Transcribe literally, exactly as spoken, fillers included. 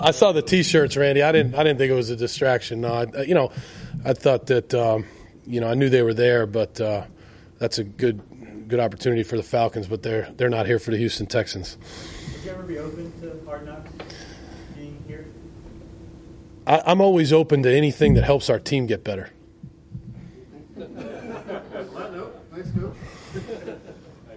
I saw the T-shirts, Randy. I didn't. I didn't think it was a distraction. No, I, you know, I thought that um, you know I knew they were there, but uh, that's a good good opportunity for the Falcons. But they're they're not here for the Houston Texans. Would you ever be open to Hard Knocks being here? I, I'm always open to anything that helps our team get better. Nice note.